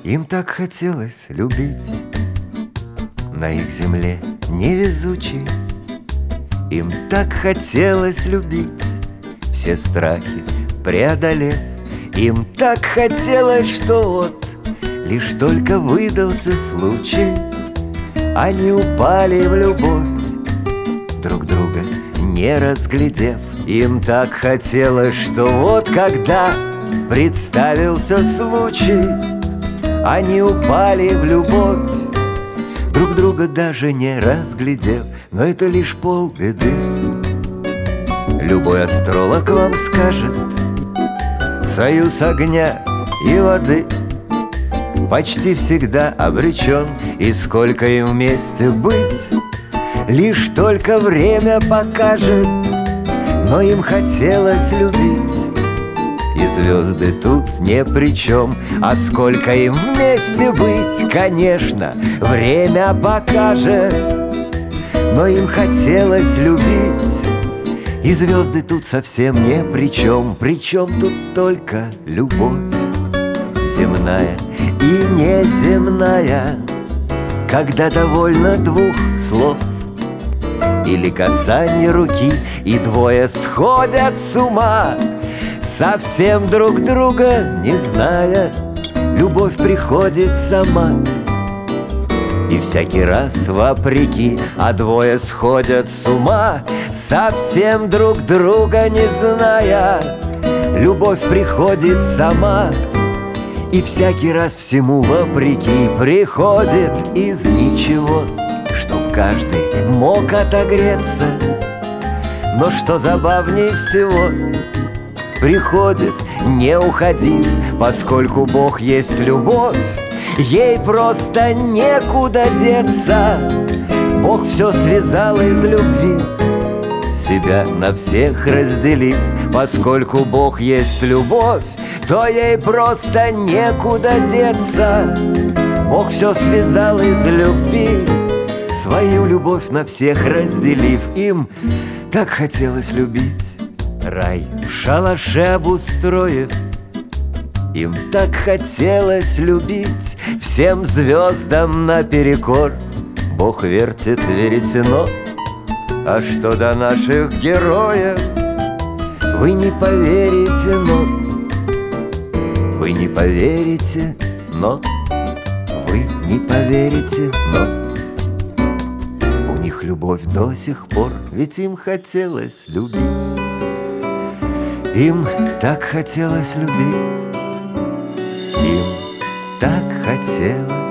Им так хотелось любить на их земле невезучей. Им так хотелось любить, все страхи преодолев. Им так хотелось, что вот лишь только выдался случай, они упали в любовь, друг друга не разглядев. Им так хотелось, что вот когда представился случай, они упали в любовь, друг друга даже не разглядев. Но это лишь полбеды. Любой астролог вам скажет: союз огня и воды почти всегда обречен. И сколько им вместе быть, лишь только время покажет. Но им хотелось любить, и звезды тут ни при чем. А сколько им вместе быть, конечно, время покажет. Но им хотелось любить, и звезды тут совсем ни при чем. Причем тут только любовь, земная и неземная, когда довольно двух слов или касание руки, и двое сходят с ума, совсем друг друга не зная. Любовь приходит сама, и всякий раз вопреки, а двое сходят с ума, совсем друг друга не зная. Любовь приходит сама, и всякий раз всему вопреки приходит из ничего, чтоб каждый мог отогреться. Но что забавней всего, приходит, не уходив, поскольку Бог есть любовь, ей просто некуда деться. Бог все связал из любви, себя на всех разделив. Поскольку Бог есть любовь, то ей просто некуда деться. Бог все связал из любви, свою любовь на всех разделив. Им так хотелось любить, рай в шалаше обустроив. Им так хотелось любить, всем звездам наперекор. Бог вертит веретено. А что до наших героев, вы не поверите, но вы не поверите, но вы не поверите, но у них любовь до сих пор, ведь им хотелось любить. Им так хотелось любить, им так хотелось